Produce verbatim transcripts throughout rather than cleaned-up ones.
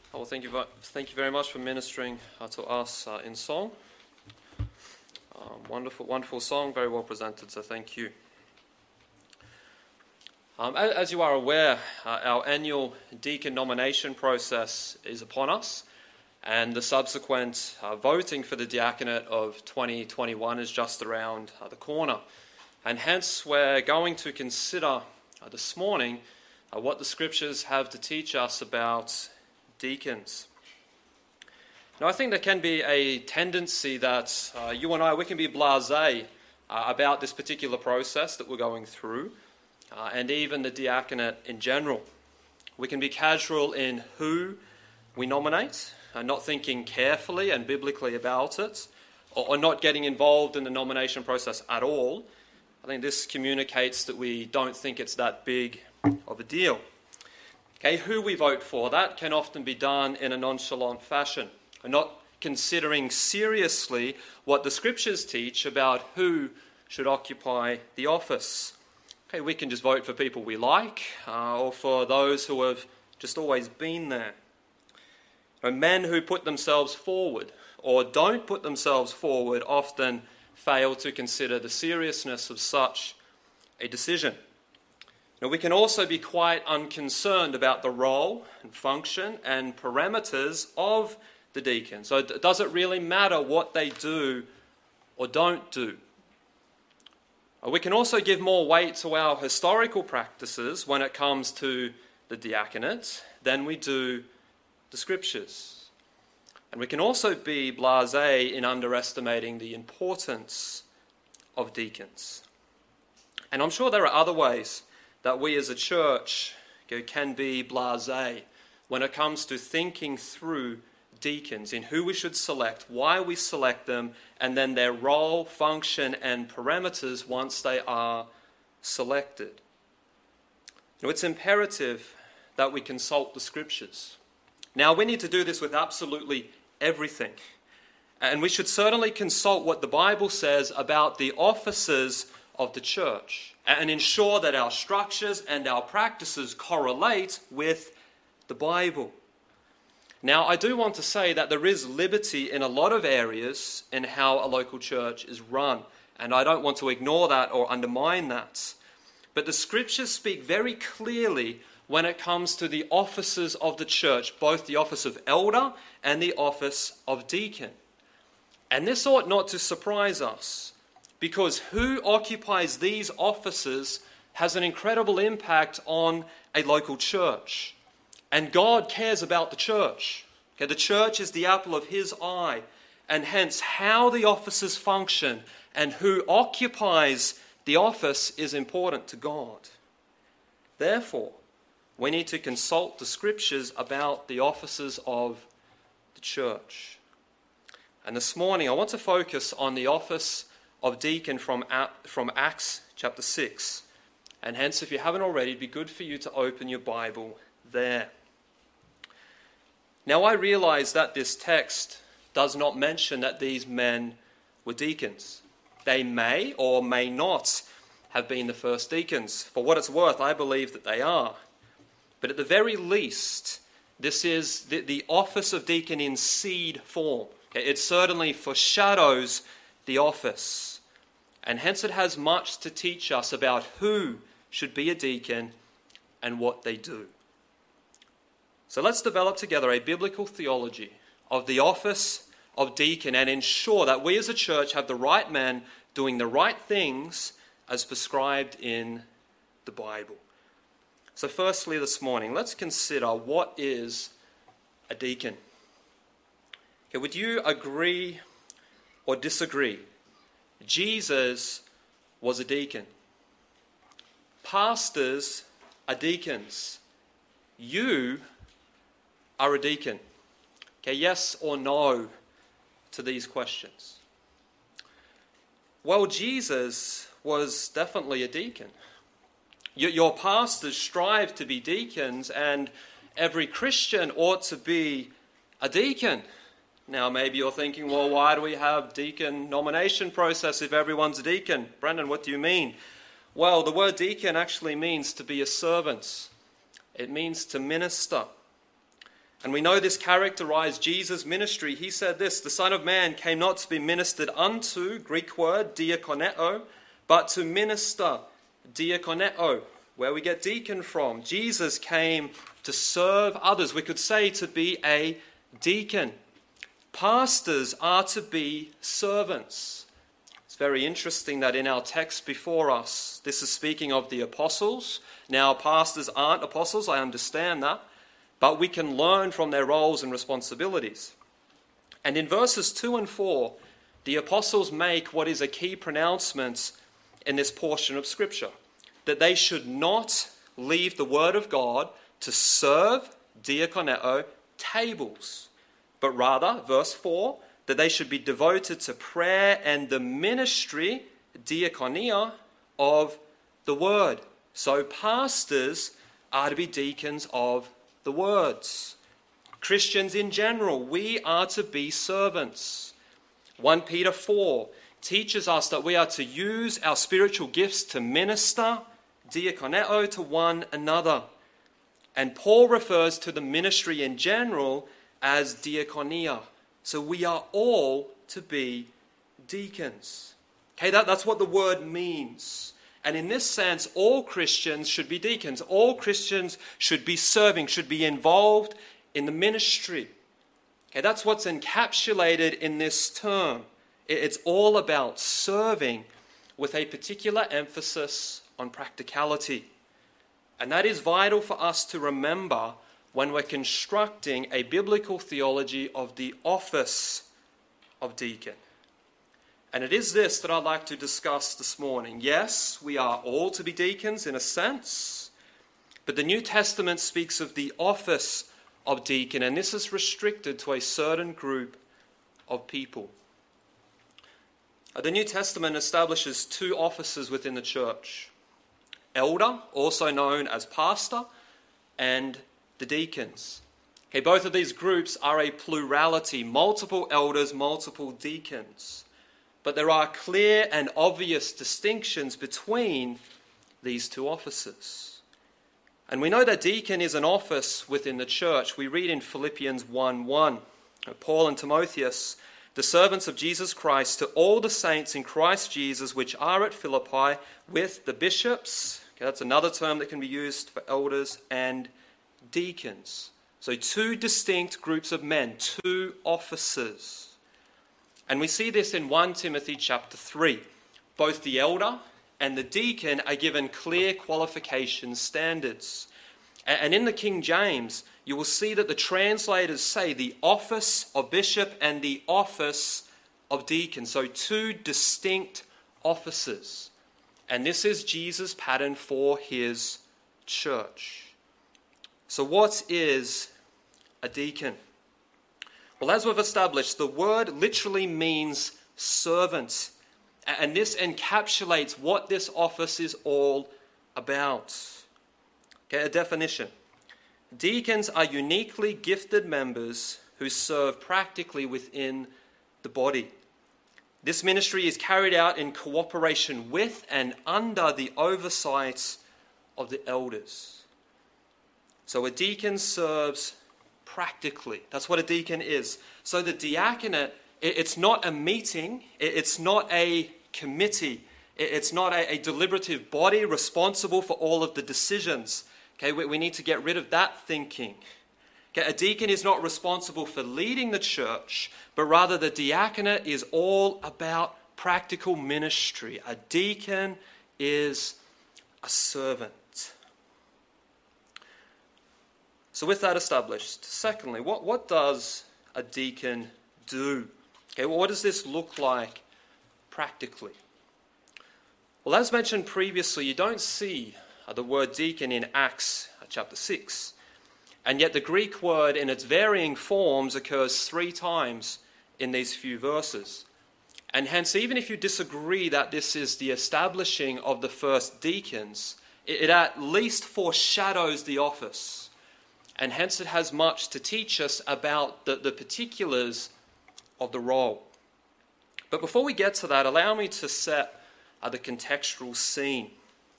Well, thank you, thank you very much for ministering uh, to us uh, in song. Um, wonderful, wonderful song, very well presented, so thank you. Um, as, as you are aware, uh, our annual deacon nomination process is upon us, and the subsequent uh, voting for the diaconate of twenty twenty-one is just around uh, the corner. And hence we're going to consider uh, this morning uh, what the scriptures have to teach us about deacons. Now, I think there can be a tendency that uh, you and I, we can be blasé uh, about this particular process that we're going through, uh, and even the diaconate in general. We can be casual in who we nominate, and not thinking carefully and biblically about it, or, or not getting involved in the nomination process at all. I think this communicates that we don't think it's that big of a deal. Okay, who we vote for, that can often be done in a nonchalant fashion, and not considering seriously what the scriptures teach about who should occupy the office. Okay, we can just vote for people we like, uh, or for those who have just always been there. And men who put themselves forward, or don't put themselves forward, often fail to consider the seriousness of such a decision. Now, we can also be quite unconcerned about the role and function and parameters of the deacon. So does it really matter what they do or don't do? We can also give more weight to our historical practices when it comes to the diaconate than we do the scriptures. And we can also be blasé in underestimating the importance of deacons. And I'm sure there are other ways that we as a church can be blasé when it comes to thinking through deacons, in who we should select, why we select them, and then their role, function, and parameters once they are selected. Now, it's imperative that we consult the scriptures. Now, we need to do this with absolutely everything. And we should certainly consult what the Bible says about the offices of the church and ensure that our structures and our practices correlate with the Bible. Now, I do want to say that there is liberty in a lot of areas in how a local church is run, and I don't want to ignore that or undermine that. But the scriptures speak very clearly when it comes to the offices of the church, both the office of elder and the office of deacon. And this ought not to surprise us, because who occupies these offices has an incredible impact on a local church. And God cares about the church. Okay, the church is the apple of his eye, and hence how the offices function and who occupies the office is important to God. Therefore, we need to consult the scriptures about the offices of the church. And this morning I want to focus on the office of deacon from, from Acts chapter six. And hence, if you haven't already, it'd be good for you to open your Bible there. Now, I realize that this text does not mention that these men were deacons. They may or may not have been the first deacons. For what it's worth, I believe that they are. But at the very least, this is the, the office of deacon in seed form. Okay, it certainly foreshadows the office. And hence it has much to teach us about who should be a deacon and what they do. So let's develop together a biblical theology of the office of deacon and ensure that we as a church have the right men doing the right things as prescribed in the Bible. So firstly this morning, let's consider what is a deacon. Okay, would you agree or disagree? Jesus was a deacon. Pastors are deacons. You are a deacon. Okay, yes or no to these questions? Well, Jesus was definitely a deacon. Your pastors strive to be deacons, and every Christian ought to be a deacon. Now, maybe you're thinking, well, why do we have deacon nomination process if everyone's a deacon? Brendan, what do you mean? Well, the word deacon actually means to be a servant. It means to minister. And we know this characterized Jesus' ministry. He said this, the Son of Man came not to be ministered unto, Greek word, diakoneo, but to minister, diakoneo, where we get deacon from. Jesus came to serve others. We could say to be a deacon. Pastors are to be servants. It's very interesting that in our text before us, this is speaking of the apostles. Now, pastors aren't apostles, I understand that. But we can learn from their roles and responsibilities. And in verses two and four, the apostles make what is a key pronouncement in this portion of Scripture, that they should not leave the word of God to serve, diakoneo, tables, but rather, verse four, that they should be devoted to prayer and the ministry, diakonia, of the word. So pastors are to be deacons of the words. Christians in general, we are to be servants. First Peter four teaches us that we are to use our spiritual gifts to minister, diakoneo, to one another. And Paul refers to the ministry in general as diakonia. So we are all to be deacons. Okay, that, that's what the word means. And in this sense, all Christians should be deacons. All Christians should be serving, should be involved in the ministry. Okay, that's what's encapsulated in this term. It's all about serving with a particular emphasis on practicality. And that is vital for us to remember when we're constructing a biblical theology of the office of deacon. And it is this that I'd like to discuss this morning. Yes, we are all to be deacons in a sense, but the New Testament speaks of the office of deacon, and this is restricted to a certain group of people. The New Testament establishes two offices within the church: elder, also known as pastor, and the deacons. Okay, both of these groups are a plurality, multiple elders, multiple deacons. But there are clear and obvious distinctions between these two offices. And we know that deacon is an office within the church. We read in Philippians one one, Paul and Timotheus, the servants of Jesus Christ, to all the saints in Christ Jesus which are at Philippi, with the bishops. Okay, that's another term that can be used for elders, and deacons. So two distinct groups of men, two offices. And we see this in First Timothy chapter three. Both the elder and the deacon are given clear qualification standards. And in the King James, you will see that the translators say the office of bishop and the office of deacon. So two distinct offices. And this is Jesus' pattern for his church. So what is a deacon? Well, as we've established, the word literally means servant. And this encapsulates what this office is all about. Okay, a definition. Deacons are uniquely gifted members who serve practically within the body. This ministry is carried out in cooperation with and under the oversight of the elders. So a deacon serves practically. That's what a deacon is. So the diaconate, it's not a meeting, it's not a committee, it's not a, a deliberative body responsible for all of the decisions. Okay, we, we need to get rid of that thinking. Okay, a deacon is not responsible for leading the church, but rather the diaconate is all about practical ministry. A deacon is a servant. So with that established, secondly, what, what does a deacon do? Okay, well, what does this look like practically? Well, as mentioned previously, you don't see the word deacon in Acts chapter six. And yet the Greek word in its varying forms occurs three times in these few verses. And hence, even if you disagree that this is the establishing of the first deacons, it, it at least foreshadows the office. And hence it has much to teach us about the, the particulars of the role. But before we get to that, allow me to set uh, the contextual scene.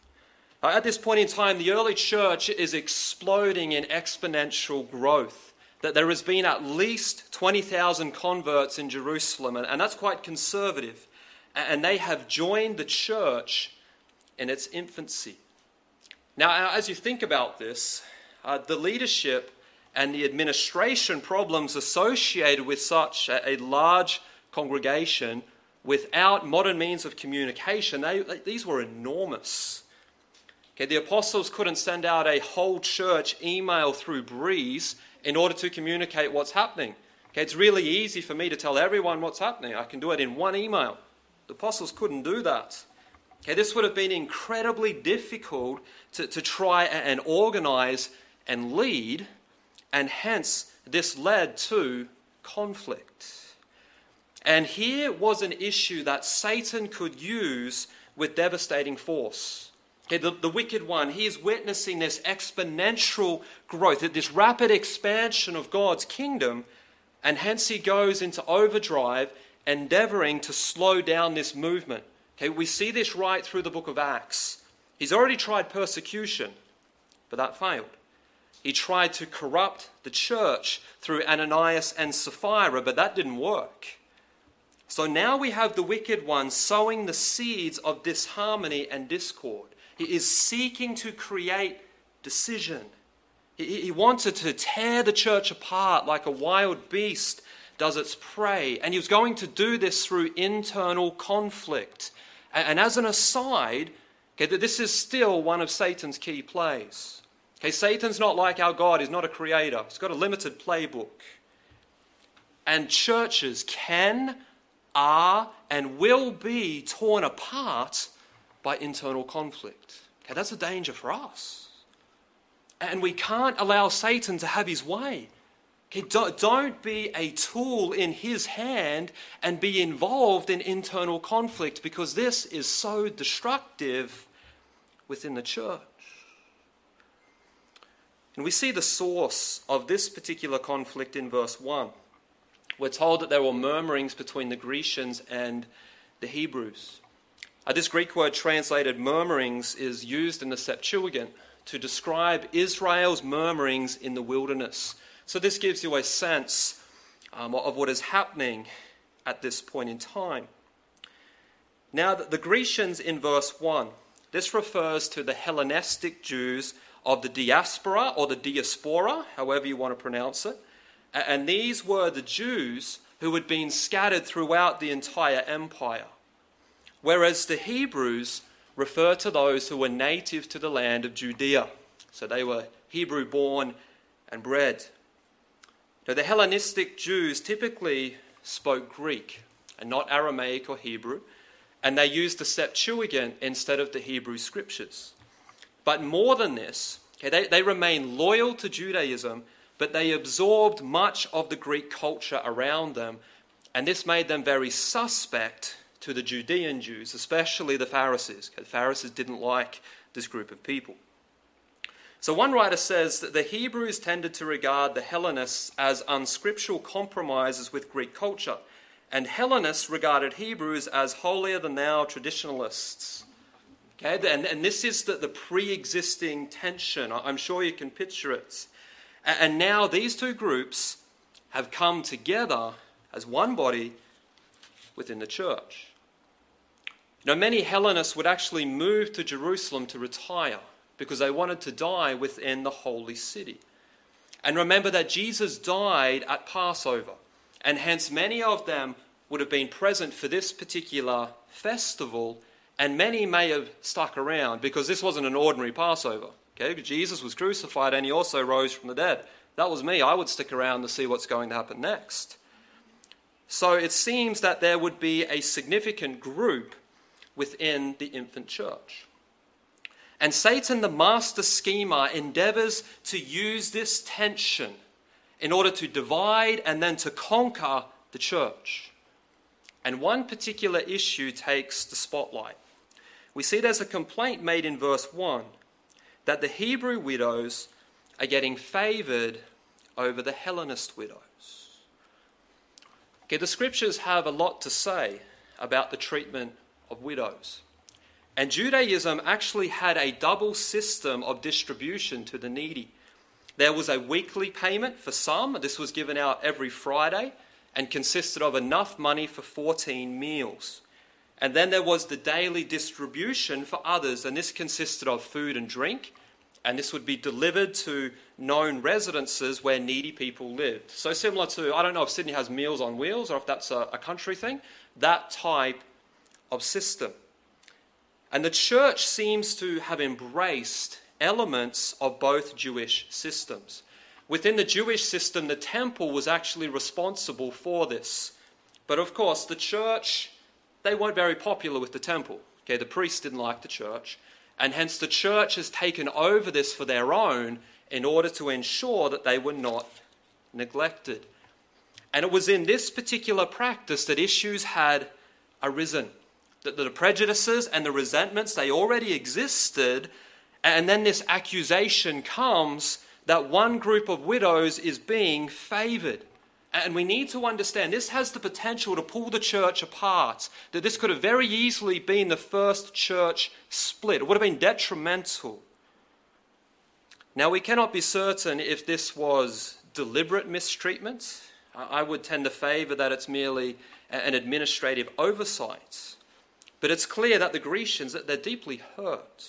Uh, at this point in time, the early church is exploding in exponential growth. that there has been at least twenty thousand converts in Jerusalem, and, and that's quite conservative. And they have joined the church in its infancy. Now, as you think about this, uh, the leadership and the administration problems associated with such a, a large congregation without modern means of communication, they, these were enormous. Okay, the apostles couldn't send out a whole church email through Breeze in order to communicate what's happening. Okay, it's really easy for me to tell everyone what's happening. I can do it in one email. The apostles couldn't do that. Okay, this would have been incredibly difficult to, to try and organize and lead, and hence this led to conflict. And here was an issue that Satan could use with devastating force. Okay, the, the wicked one, he is witnessing this exponential growth, this rapid expansion of God's kingdom, and hence he goes into overdrive, endeavoring to slow down this movement. Okay, we see this right through the book of Acts. He's already tried persecution, but that failed. He tried to corrupt the church through Ananias and Sapphira, but that didn't work. So now we have the wicked one sowing the seeds of disharmony and discord. He is seeking to create decision. He, he wanted to tear the church apart like a wild beast does its prey. And he was going to do this through internal conflict. And, and as an aside, okay, this is still one of Satan's key plays. Okay, Satan's not like our God. He's not a creator. He's got a limited playbook. And churches can, are, and will be torn apart by internal conflict. Okay, that's a danger for us. And we can't allow Satan to have his way. Okay, don't, don't be a tool in his hand and be involved in internal conflict, because this is so destructive within the church. And we see the source of this particular conflict in verse one. We're told that there were murmurings between the Grecians and the Hebrews. Uh, this Greek word translated murmurings is used in the Septuagint to describe Israel's murmurings in the wilderness. So this gives you a sense um, of what is happening at this point in time. Now, the Grecians in verse one, this refers to the Hellenistic Jews of the diaspora or the diaspora, however you want to pronounce it. And these were the Jews who had been scattered throughout the entire empire. Whereas the Hebrews refer to those who were native to the land of Judea. So they were Hebrew born and bred. Now, the Hellenistic Jews typically spoke Greek and not Aramaic or Hebrew, and they used the Septuagint instead of the Hebrew scriptures. But more than this, okay, they, they remained loyal to Judaism, but they absorbed much of the Greek culture around them, and this made them very suspect to the Judean Jews, especially the Pharisees. The Pharisees didn't like this group of people. So one writer says that the Hebrews tended to regard the Hellenists as unscriptural compromisers with Greek culture, and Hellenists regarded Hebrews as holier-than-thou traditionalists. Okay, and, and this is the, the pre-existing tension. I'm sure you can picture it. And now these two groups have come together as one body within the church. You know, many Hellenists would actually move to Jerusalem to retire because they wanted to die within the holy city. And remember that Jesus died at Passover, and hence many of them would have been present for this particular festival, and many may have stuck around because this wasn't an ordinary Passover. Okay, Jesus was crucified and he also rose from the dead. That was me. I would stick around to see what's going to happen next. So it seems that there would be a significant group within the infant church. And Satan, the master schemer, endeavors to use this tension in order to divide and then to conquer the church. And one particular issue takes the spotlight. We see there's a complaint made in verse one that the Hebrew widows are getting favoured over the Hellenist widows. Okay, the scriptures have a lot to say about the treatment of widows. And Judaism actually had a double system of distribution to the needy. There was a weekly payment for some. This was given out every Friday and consisted of enough money for fourteen meals. And then there was the daily distribution for others, and this consisted of food and drink, and this would be delivered to known residences where needy people lived. So similar to, I don't know if Sydney has Meals on Wheels or if that's a, a country thing, that type of system. And the church seems to have embraced elements of both Jewish systems. Within the Jewish system, the temple was actually responsible for this. But of course, the church, they weren't very popular with the temple. Okay, the priests didn't like the church, and hence the church has taken over this for their own in order to ensure that they were not neglected. And it was in this particular practice that issues had arisen, that the prejudices and the resentments, they already existed, and then this accusation comes that one group of widows is being favoured. And we need to understand this has the potential to pull the church apart, that this could have very easily been the first church split. It would have been detrimental. Now, we cannot be certain if this was deliberate mistreatment. I would tend to favour that it's merely an administrative oversight. But it's clear that the Grecians, that they're deeply hurt.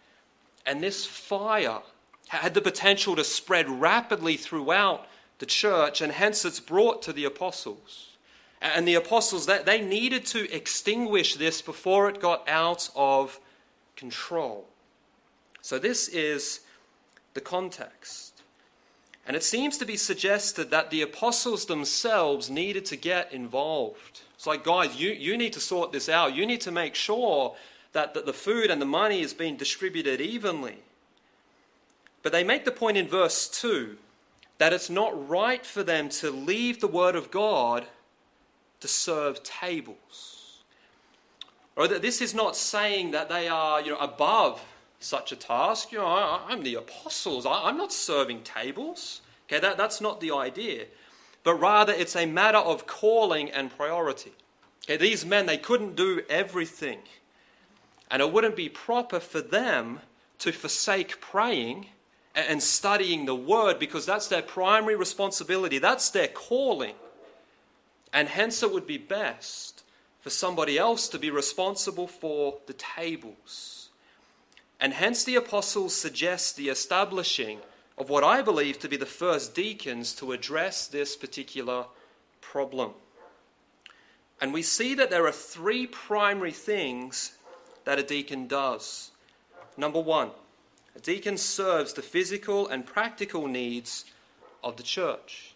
And this fire had the potential to spread rapidly throughout the church, and hence it's brought to the apostles. And the apostles, that they needed to extinguish this before it got out of control. So this is the context. And it seems to be suggested that the apostles themselves needed to get involved. It's like, guys, you, you need to sort this out. You need to make sure that, that the food and the money is being distributed evenly. But they make the point in verse two that it's not right for them to leave the word of God to serve tables. Or that this is not saying that they are, you know, above such a task. You know, I, I'm the apostles. I, I'm not serving tables. Okay, that, that's not the idea. But rather it's a matter of calling and priority. Okay, these men, they couldn't do everything. And it wouldn't be proper for them to forsake praying and studying the word, because that's their primary responsibility. That's their calling. And hence it would be best for somebody else to be responsible for the tables. And hence the apostles suggest the establishing of what I believe to be the first deacons to address this particular problem. And we see that there are three primary things that a deacon does. Number one, a deacon serves the physical and practical needs of the church.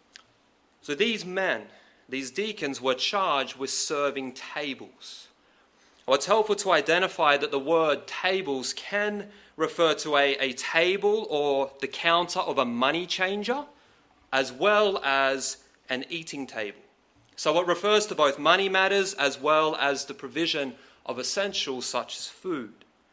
So these men, these deacons, were charged with serving tables. Well, it's helpful to identify that the word tables can refer to a, a table or the counter of a money changer, as well as an eating table. So it refers to both money matters as well as the provision of essentials such as food.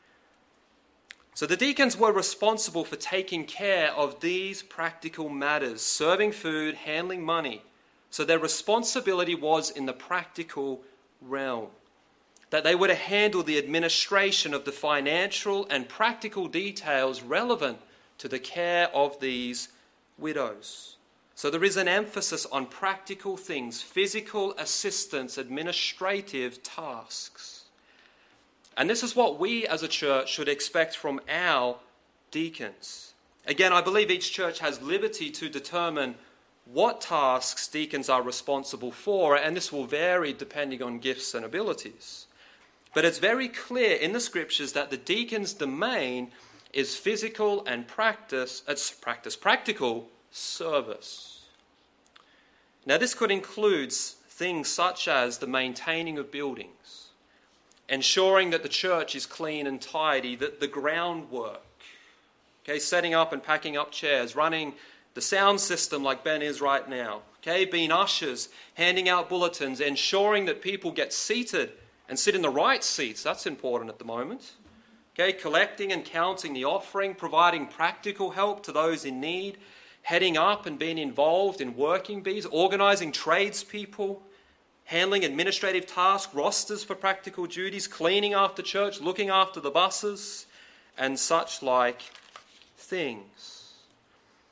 So the deacons were responsible for taking care of these practical matters, serving food, handling money. So their responsibility was in the practical realm, that they were to handle the administration of the financial and practical details relevant to the care of these widows. So there is an emphasis on practical things, physical assistance, administrative tasks. And this is what we as a church should expect from our deacons. Again, I believe each church has liberty to determine what tasks deacons are responsible for, and this will vary depending on gifts and abilities. But it's very clear in the scriptures that the deacon's domain is physical and practice, it's practice, practical service. Now this could include things such as the maintaining of buildings, ensuring that the church is clean and tidy, that the groundwork, okay, setting up and packing up chairs, running the sound system like Ben is right now, okay, being ushers, handing out bulletins, ensuring that people get seated and sit in the right seats. That's important at the moment. Okay, collecting and counting the offering, providing practical help to those in need, heading up and being involved in working bees, organising tradespeople, handling administrative tasks, rosters for practical duties, cleaning after church, looking after the buses, and such like things.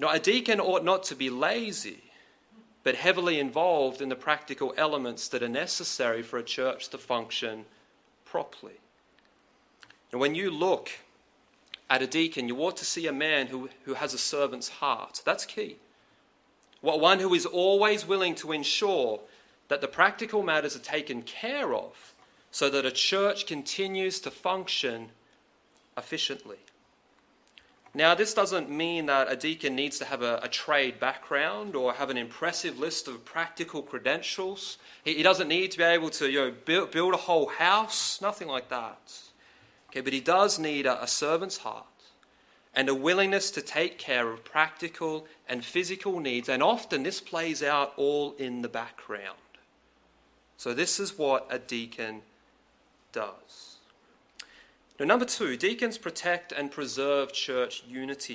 Now, a deacon ought not to be lazy, but heavily involved in the practical elements that are necessary for a church to function properly. And when you look at a deacon, you ought to see a man who, who has a servant's heart. That's key. One who is always willing to ensure that the practical matters are taken care of so that a church continues to function efficiently. Now, this doesn't mean that a deacon needs to have a, a trade background or have an impressive list of practical credentials. He, he doesn't need to be able to, you know, build, build a whole house, nothing like that. Okay, but he does need a, a servant's heart and a willingness to take care of practical and physical needs, and often this plays out all in the background. So this is what a deacon does. Now, number two, deacons protect and preserve church unity.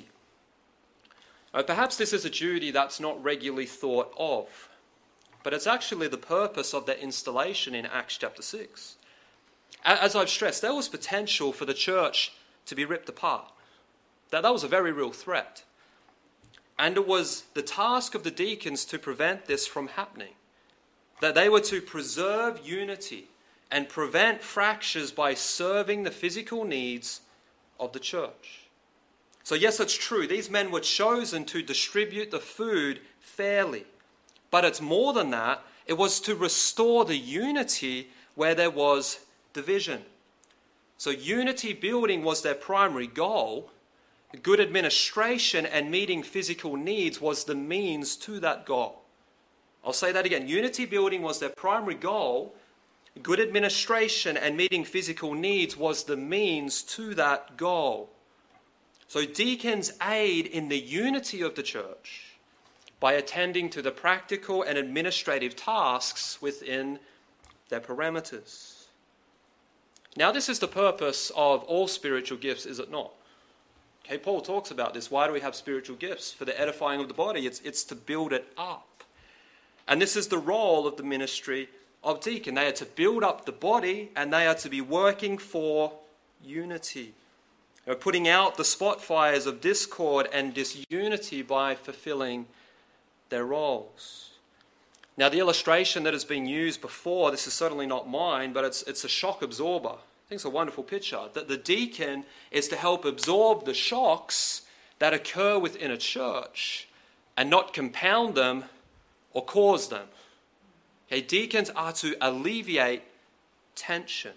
Uh, perhaps this is a duty that's not regularly thought of, but it's actually the purpose of their installation in Acts chapter six. As I've stressed, there was potential for the church to be ripped apart. That, that was a very real threat. And it was the task of the deacons to prevent this from happening. That they were to preserve unity and prevent fractures by serving the physical needs of the church. So yes, it's true, these men were chosen to distribute the food fairly. But it's more than that. It was to restore the unity where there was division. So unity building was their primary goal. Good administration and meeting physical needs was the means to that goal. I'll say that again. Unity building was their primary goal. Good administration and meeting physical needs was the means to that goal. So deacons aid in the unity of the church by attending to the practical and administrative tasks within their parameters. Now, this is the purpose of all spiritual gifts, is it not? Okay, Paul talks about this. Why do we have spiritual gifts? For the edifying of the body. It's, it's to build it up. And this is the role of the ministry of deacon. They are to build up the body, and they are to be working for unity. They're putting out the spot fires of discord and disunity by fulfilling their roles. Now, the illustration that has been used before, this is certainly not mine, but it's, it's a shock absorber. I think it's a wonderful picture. That the deacon is to help absorb the shocks that occur within a church and not compound them or cause them. Okay, deacons are to alleviate tension.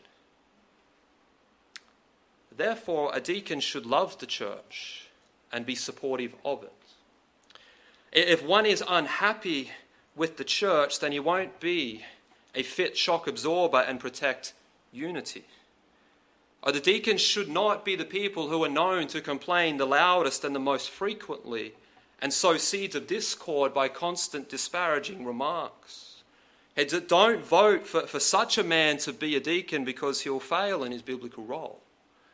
Therefore, a deacon should love the church and be supportive of it. If one is unhappy with the church, then he won't be a fit shock absorber and protect unity. Or the deacons should not be the people who are known to complain the loudest and the most frequently and sow seeds of discord by constant disparaging remarks. Don't vote for, for such a man to be a deacon because he'll fail in his biblical role.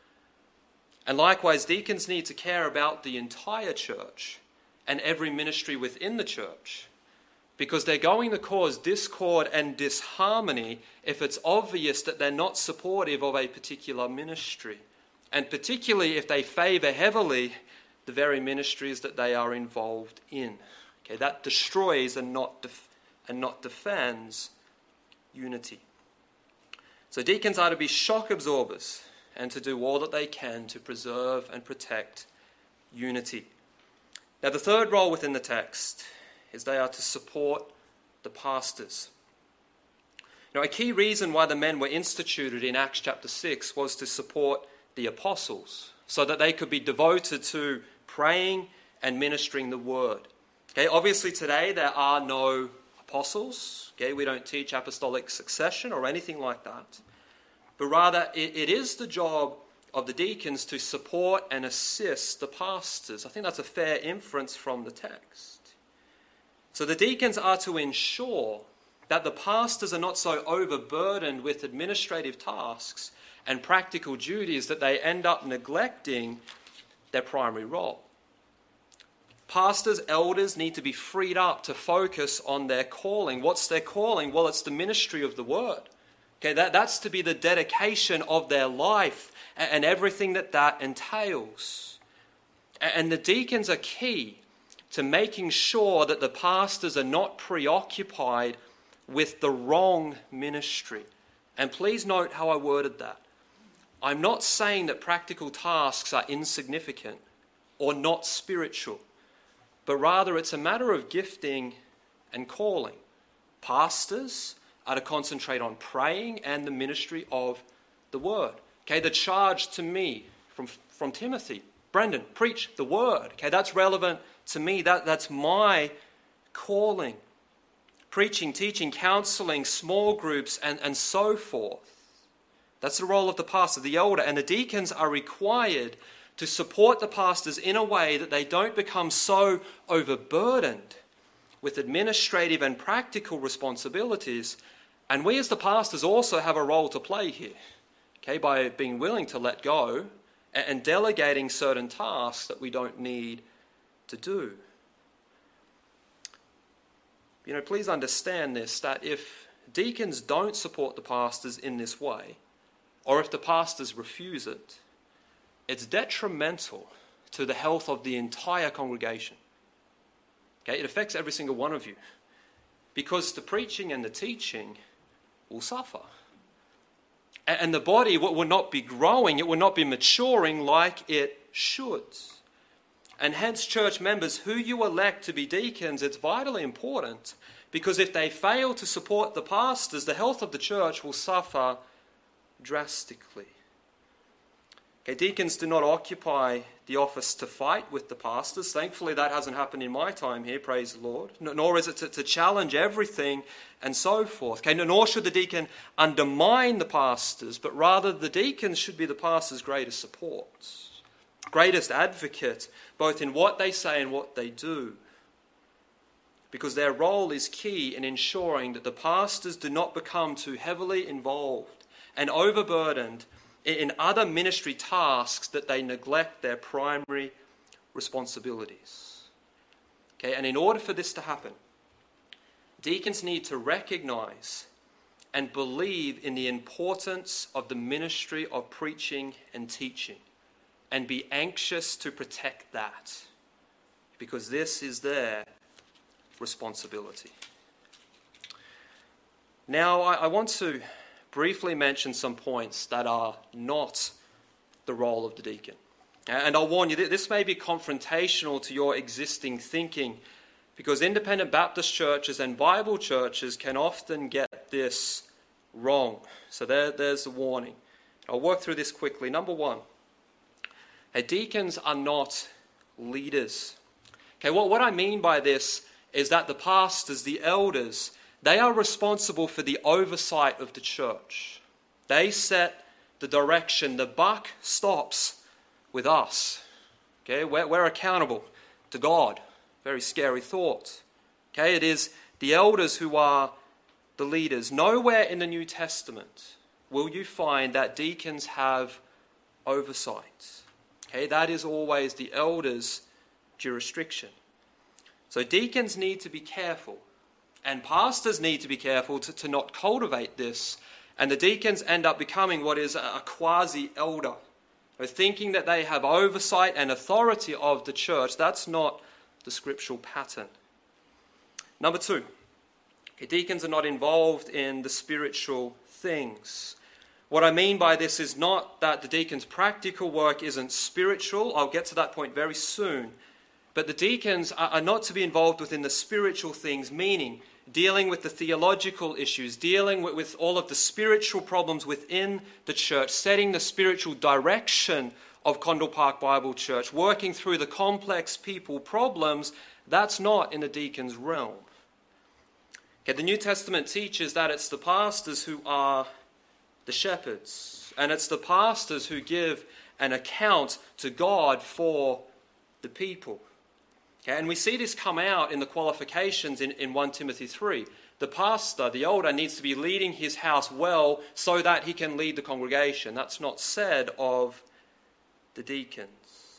And likewise, deacons need to care about the entire church and every ministry within the church, because they're going to cause discord and disharmony if it's obvious that they're not supportive of a particular ministry, and particularly if they favour heavily the very ministries that they are involved in. Okay, that destroys and not def- and not defends unity. So deacons are to be shock absorbers and to do all that they can to preserve and protect unity. Now, the third role within the text is they are to support the pastors. Now, a key reason why the men were instituted in Acts chapter six was to support the apostles so that they could be devoted to praying and ministering the word. Okay, obviously today there are no apostles. Okay, we don't teach apostolic succession or anything like that. But rather, it, it is the job of the deacons to support and assist the pastors. I think that's a fair inference from the text. So the deacons are to ensure that the pastors are not so overburdened with administrative tasks and practical duties that they end up neglecting their primary role. Pastors, elders need to be freed up to focus on their calling. What's their calling? Well, it's the ministry of the word. Okay, that, that's to be the dedication of their life and, and everything that that entails. And, and the deacons are key to making sure that the pastors are not preoccupied with the wrong ministry. And please note how I worded that. I'm not saying that practical tasks are insignificant or not spiritual, but rather it's a matter of gifting and calling. Pastors are to concentrate on praying and the ministry of the word. Okay, the charge to me from, from Timothy, Brendan, preach the word. Okay, that's relevant to me. That, that's my calling. Preaching, teaching, counseling, small groups, and, and so forth. That's the role of the pastor, the elder, and the deacons are required to support the pastors in a way that they don't become so overburdened with administrative and practical responsibilities. And we as the pastors also have a role to play here, okay, by being willing to let go and delegating certain tasks that we don't need to do. You know, please understand this, that if deacons don't support the pastors in this way, or if the pastors refuse it, it's detrimental to the health of the entire congregation. Okay, it affects every single one of you, because the preaching and the teaching will suffer. And the body will not be growing, it will not be maturing like it should. And hence, church members, who you elect to be deacons, it's vitally important, because if they fail to support the pastors, the health of the church will suffer drastically. Okay, deacons do not occupy the office to fight with the pastors. Thankfully, that hasn't happened in my time here, praise the Lord. Nor is it to, to challenge everything and so forth. Okay, nor should the deacon undermine the pastors, but rather the deacons should be the pastor's greatest support, greatest advocate, both in what they say and what they do. Because their role is key in ensuring that the pastors do not become too heavily involved and overburdened in other ministry tasks that they neglect their primary responsibilities. Okay, and in order for this to happen, deacons need to recognize and believe in the importance of the ministry of preaching and teaching, and be anxious to protect that, because this is their responsibility. Now, I, I want to briefly mention some points that are not the role of the deacon. And I'll warn you, this may be confrontational to your existing thinking, because independent Baptist churches and Bible churches can often get this wrong. So there, there's a warning. I'll work through this quickly. Number one, hey, deacons are not leaders. Okay, well, what I mean by this is that the pastors, the elders, they are responsible for the oversight of the church. They set the direction. The buck stops with us. Okay, we're, we're accountable to God. Very scary thought. Okay, it is the elders who are the leaders. Nowhere in the New Testament will you find that deacons have oversight. Okay, that is always the elders' jurisdiction. So deacons need to be careful, and pastors need to be careful to, to not cultivate this. And the deacons end up becoming what is a, a quasi-elder, thinking that they have oversight and authority of the church. That's not the scriptural pattern. Number two, okay, deacons are not involved in the spiritual things. What I mean by this is not that the deacon's practical work isn't spiritual. I'll get to that point very soon. But the deacons are, are not to be involved within the spiritual things, meaning dealing with the theological issues, dealing with, with all of the spiritual problems within the church, setting the spiritual direction of Condell Park Bible Church, working through the complex people problems. That's not in the deacon's realm. Okay, the New Testament teaches that it's the pastors who are the shepherds, and it's the pastors who give an account to God for the people. Okay, and we see this come out in the qualifications in, in First Timothy three. The pastor, the elder, needs to be leading his house well so that he can lead the congregation. That's not said of the deacons.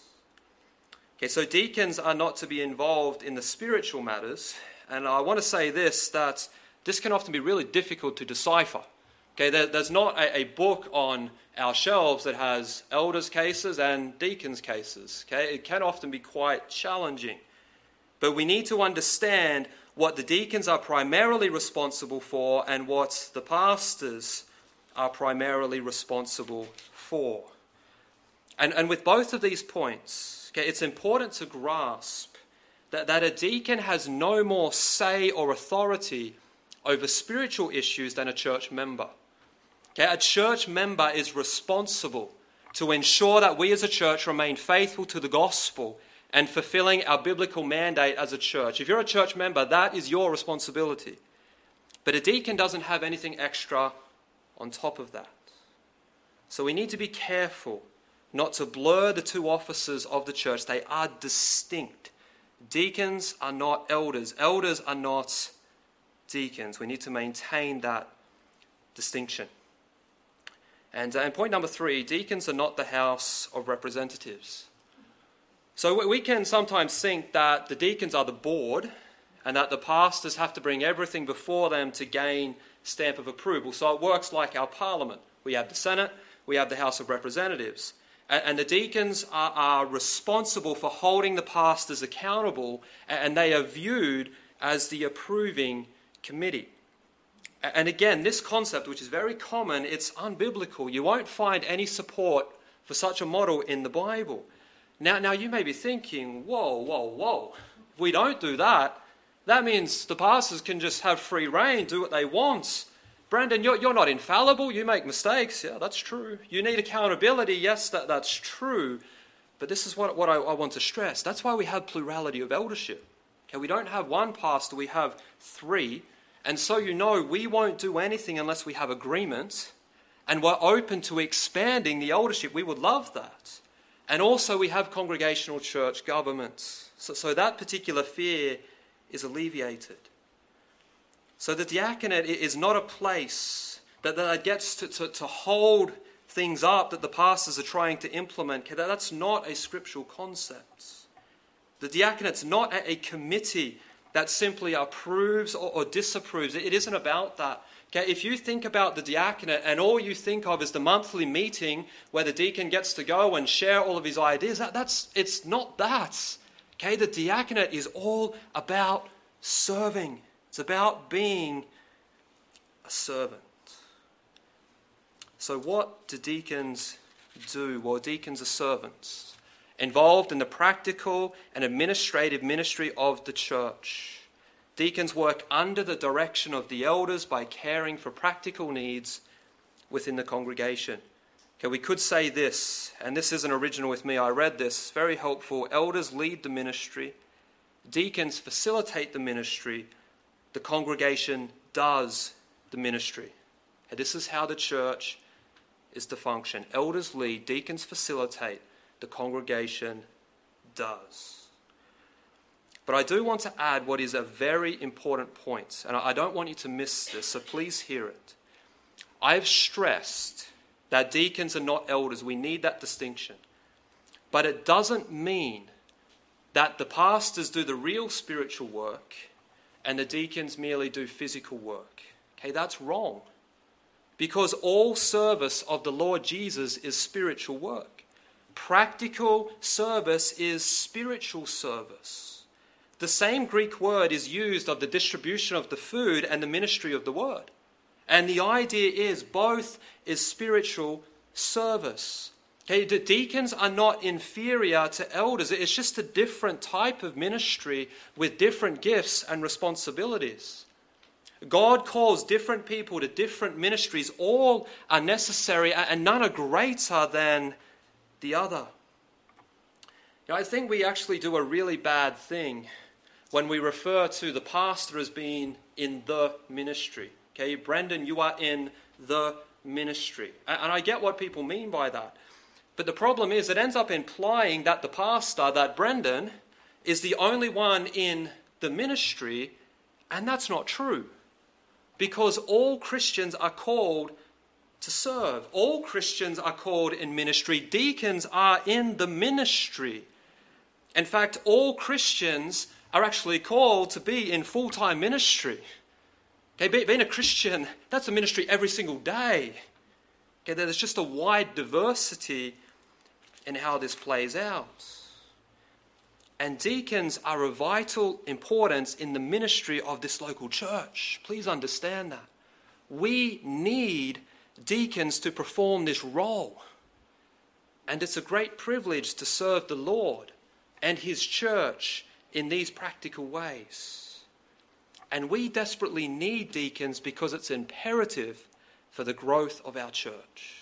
Okay, so deacons are not to be involved in the spiritual matters. And I want to say this, that this can often be really difficult to decipher. Okay, there, there's not a, a book on our shelves that has elders' cases and deacons' cases. Okay, it can often be quite challenging. But we need to understand what the deacons are primarily responsible for and what the pastors are primarily responsible for. And, and with both of these points, okay, it's important to grasp that, that a deacon has no more say or authority over spiritual issues than a church member. Okay, a church member is responsible to ensure that we as a church remain faithful to the gospel and fulfilling our biblical mandate as a church. If you're a church member, that is your responsibility. But a deacon doesn't have anything extra on top of that. So we need to be careful not to blur the two offices of the church. They are distinct. Deacons are not elders. Elders are not deacons. We need to maintain that distinction. And, uh, and point number three, deacons are not the House of Representatives. So we can sometimes think that the deacons are the board and that the pastors have to bring everything before them to gain stamp of approval. So it works like our parliament. We have the Senate, we have the House of Representatives. And, and the deacons are, are responsible for holding the pastors accountable, and they are viewed as the approving committee. And again, this concept, which is very common, it's unbiblical. You won't find any support for such a model in the Bible. Now, now you may be thinking, whoa, whoa, whoa. If we don't do that, that means the pastors can just have free reign, do what they want. Brandon, you're, you're not infallible. You make mistakes. Yeah, that's true. You need accountability. Yes, that, that's true. But this is what, what I, I want to stress. That's why we have plurality of eldership. Okay, we don't have one pastor, we have three. And so you know we won't do anything unless we have agreement. And we're open to expanding the eldership. We would love that. And also we have congregational church governments. So, so that particular fear is alleviated. So the diaconate is not a place that, that gets to, to, to hold things up that the pastors are trying to implement. That's not a scriptural concept. The diaconate's not a committee that simply approves or, or disapproves. It isn't about that. Okay, if you think about the diaconate and all you think of is the monthly meeting where the deacon gets to go and share all of his ideas, that, that's it's not that. Okay, the diaconate is all about serving. It's about being a servant. So what do deacons do? Well, deacons are servants, involved in the practical and administrative ministry of the church. Deacons work under the direction of the elders by caring for practical needs within the congregation. Okay, we could say this, and this isn't original with me, I read this, it's very helpful. Elders lead the ministry, deacons facilitate the ministry, the congregation does the ministry. Okay, this is how the church is to function. Elders lead, deacons facilitate, the congregation does. But I do want to add what is a very important point, and I don't want you to miss this, so please hear it. I've stressed that deacons are not elders. We need that distinction. But it doesn't mean that the pastors do the real spiritual work and the deacons merely do physical work. Okay, that's wrong. Because all service of the Lord Jesus is spiritual work. Practical service is spiritual service. The same Greek word is used of the distribution of the food and the ministry of the word. And the idea is both is spiritual service. Okay, the deacons are not inferior to elders. It's just a different type of ministry with different gifts and responsibilities. God calls different people to different ministries. All are necessary and none are greater than the other. You know, I think we actually do a really bad thing when we refer to the pastor as being in the ministry. Okay, Brendan, you are in the ministry. And I get what people mean by that. But the problem is it ends up implying that the pastor, that Brendan, is the only one in the ministry, and that's not true. Because all Christians are called to serve. All Christians are called in ministry. Deacons are in the ministry. In fact, all Christians are actually called to be in full-time ministry. Okay, being a Christian, that's a ministry every single day. Okay, there's just a wide diversity in how this plays out. And deacons are of vital importance in the ministry of this local church. Please understand that. We need deacons to perform this role. And it's a great privilege to serve the Lord and his church in these practical ways. And we desperately need deacons because it's imperative for the growth of our church.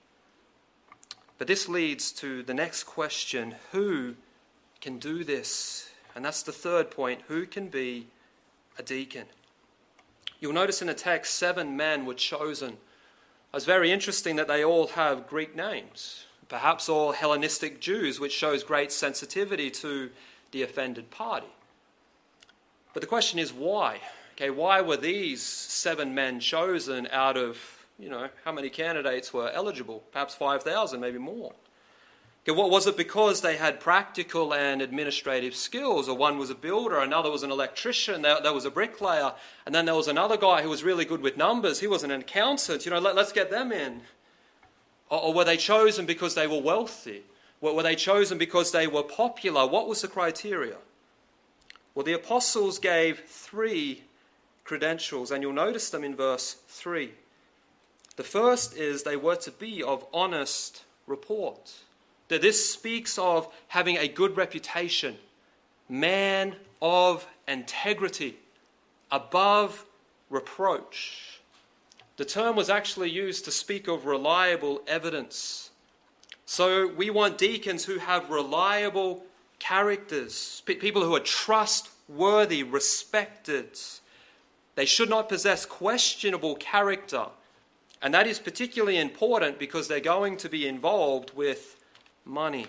But this leads to the next question: who can do this? And that's the third point: who can be a deacon? You'll notice in the text, seven men were chosen. It's very interesting that they all have Greek names, perhaps all Hellenistic Jews, which shows great sensitivity to the offended party. But the question is why? Okay, why were these seven men chosen out of, you know, how many candidates were eligible? Perhaps five thousand, maybe more. Okay, what was it? Because they had practical and administrative skills, or one was a builder, another was an electrician, there, there was a bricklayer, and then there was another guy who was really good with numbers. He was an accountant. You know, let, let's get them in. Or, or were they chosen because they were wealthy? Were, were they chosen because they were popular? What was the criteria? Well, the apostles gave three credentials, and you'll notice them in verse three. The first is they were to be of honest report. That this speaks of having a good reputation, man of integrity, above reproach. The term was actually used to speak of reliable evidence. So we want deacons who have reliable characters, people who are trustworthy, respected. They should not possess questionable character. And that is particularly important because they're going to be involved with money.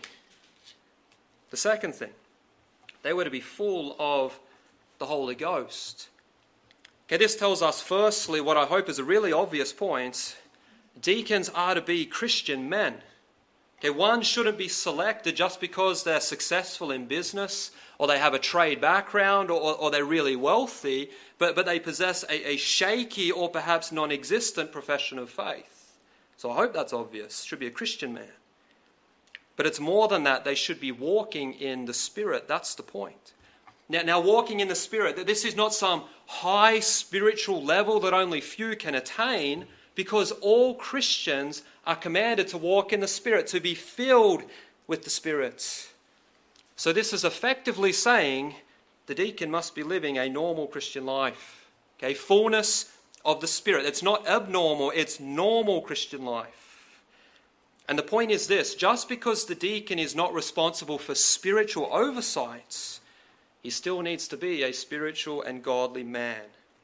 The second thing, they were to be full of the Holy Ghost. Okay, this tells us firstly what I hope is a really obvious point. Deacons are to be Christian men. Okay, one shouldn't be selected just because they're successful in business or they have a trade background or, or they're really wealthy, but, but they possess a, a shaky or perhaps non-existent profession of faith. So I hope that's obvious. Should be a Christian man. But it's more than that. They should be walking in the Spirit. That's the point. Now, now, walking in the Spirit, this is not some high spiritual level that only few can attain, because all Christians are commanded to walk in the Spirit, to be filled with the Spirit. So this is effectively saying the deacon must be living a normal Christian life. Okay, fullness of the Spirit. It's not abnormal, it's normal Christian life. And the point is this: just because the deacon is not responsible for spiritual oversights, he still needs to be a spiritual and godly man.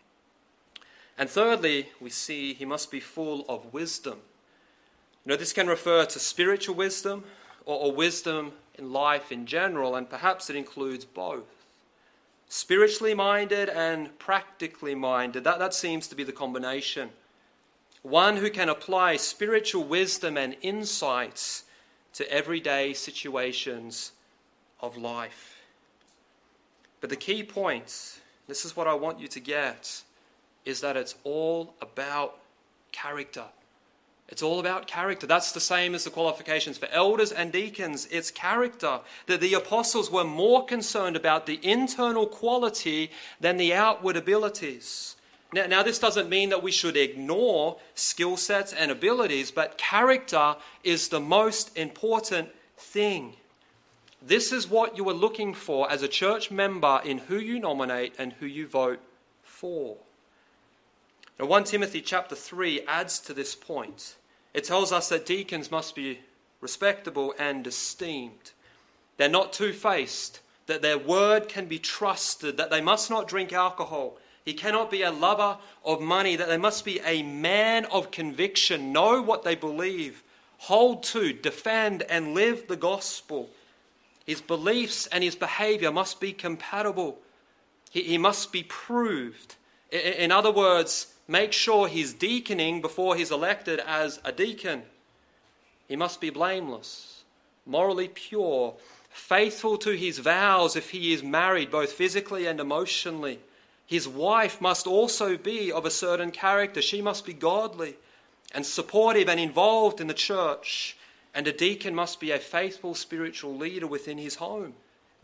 And thirdly, we see he must be full of wisdom. You know, this can refer to spiritual wisdom or, or wisdom in life in general, and perhaps it includes both. Spiritually minded and practically minded, that, that seems to be the combination. One who can apply spiritual wisdom and insights to everyday situations of life. But the key point, this is what I want you to get, is that it's all about character. It's all about character. That's the same as the qualifications for elders and deacons. It's character. That the apostles were more concerned about the internal quality than the outward abilities. Now, now, this doesn't mean that we should ignore skill sets and abilities, but character is the most important thing. This is what you are looking for as a church member in who you nominate and who you vote for. Now, First Timothy chapter three adds to this point. It tells us that deacons must be respectable and esteemed. They're not two-faced, that their word can be trusted, that they must not drink alcohol. He cannot be a lover of money, that they must be a man of conviction, know what they believe, hold to, defend, and live the gospel. His beliefs and his behavior must be compatible. He, he must be proved. In, in other words, make sure he's deaconing before he's elected as a deacon. He must be blameless, morally pure, faithful to his vows if he is married, both physically and emotionally. His wife must also be of a certain character. She must be godly and supportive and involved in the church. And a deacon must be a faithful spiritual leader within his home.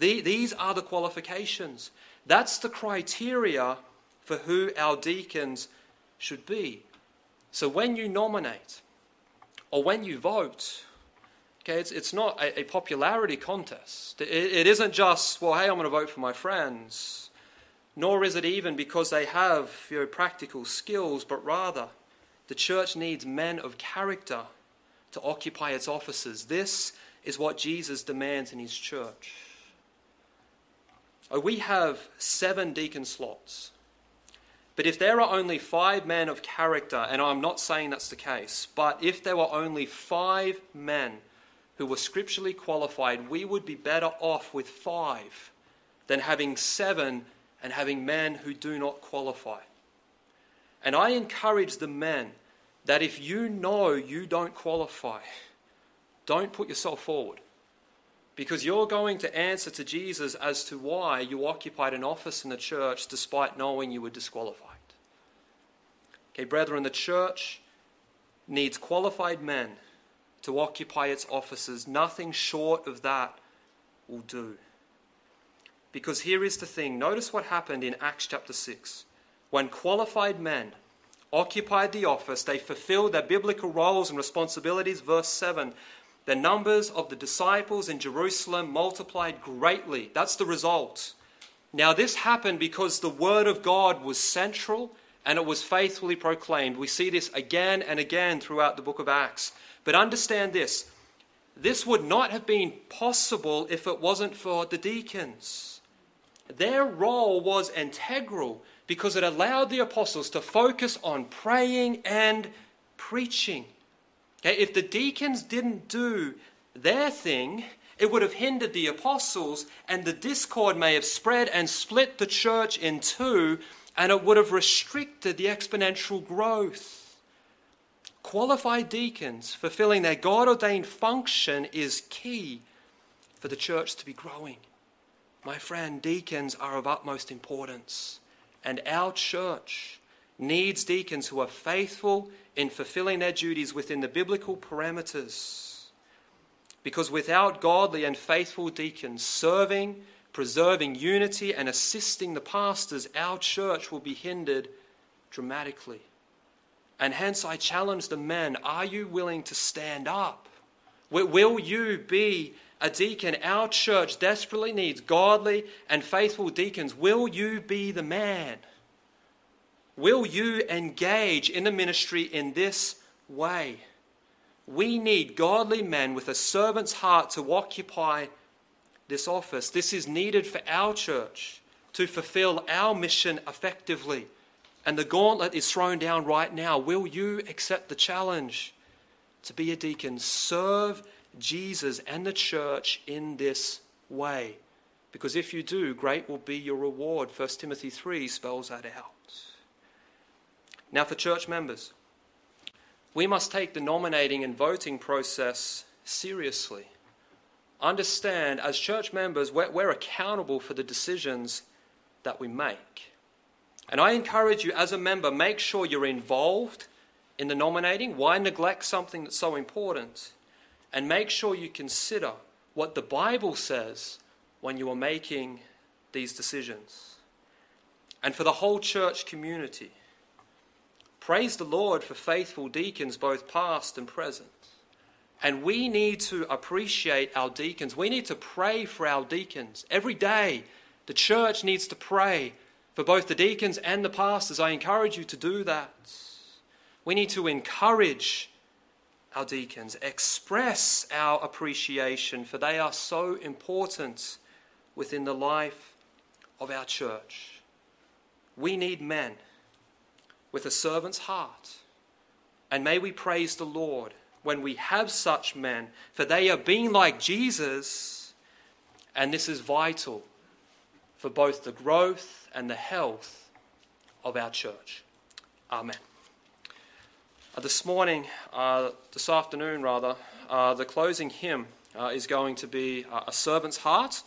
The, these are the qualifications. That's the criteria for who our deacons should be. So when you nominate or when you vote, okay, it's, it's not a, a popularity contest. It, it isn't just, well, hey, I'm going to vote for my friends. Nor is it even because they have, you know, practical skills, but rather the church needs men of character to occupy its offices. This is what Jesus demands in his church. Oh, we have seven deacon slots. But if there are only five men of character, and I'm not saying that's the case, but if there were only five men who were scripturally qualified, we would be better off with five than having seven and having men who do not qualify. And I encourage the men that if you know you don't qualify, don't put yourself forward, because you're going to answer to Jesus as to why you occupied an office in the church despite knowing you were disqualified. Okay, brethren, the church needs qualified men to occupy its offices. Nothing short of that will do. Because here is the thing. Notice what happened in Acts chapter six. When qualified men occupied the office, they fulfilled their biblical roles and responsibilities. Verse seven, the numbers of the disciples in Jerusalem multiplied greatly. That's the result. Now this happened because the word of God was central and it was faithfully proclaimed. We see this again and again throughout the book of Acts. But understand this. This would not have been possible if it wasn't for the deacons. Their role was integral because it allowed the apostles to focus on praying and preaching. Okay, if the deacons didn't do their thing, it would have hindered the apostles, and the discord may have spread and split the church in two, and it would have restricted the exponential growth. Qualified deacons fulfilling their God-ordained function is key for the church to be growing. My friend, deacons are of utmost importance, and our church needs deacons who are faithful in fulfilling their duties within the biblical parameters. Because without godly and faithful deacons serving, preserving unity and assisting the pastors, our church will be hindered dramatically. And hence I challenge the men, are you willing to stand up? Will you be a deacon? Our church desperately needs godly and faithful deacons. Will you be the man? Will you engage in the ministry in this way? We need godly men with a servant's heart to occupy this office. This is needed for our church to fulfill our mission effectively. And the gauntlet is thrown down right now. Will you accept the challenge to be a deacon? Serve Jesus and the church in this way. Because if you do, great will be your reward. First Timothy three spells that out. Now for church members, we must take the nominating and voting process seriously. Understand, as church members, we're, we're accountable for the decisions that we make. And I encourage you as a member, make sure you're involved in the nominating. Why neglect something that's so important? And make sure you consider what the Bible says when you are making these decisions. And for the whole church community, praise the Lord for faithful deacons, both past and present. And we need to appreciate our deacons. We need to pray for our deacons. Every day, the church needs to pray for both the deacons and the pastors. I encourage you to do that. We need to encourage our deacons, express our appreciation, for they are so important within the life of our church. We need men with a servant's heart. And may we praise the Lord when we have such men, for they are being like Jesus, and this is vital for both the growth and the health of our church. Amen. Uh, this morning, uh, this afternoon rather, uh, the closing hymn uh, is going to be uh, A Servant's Heart.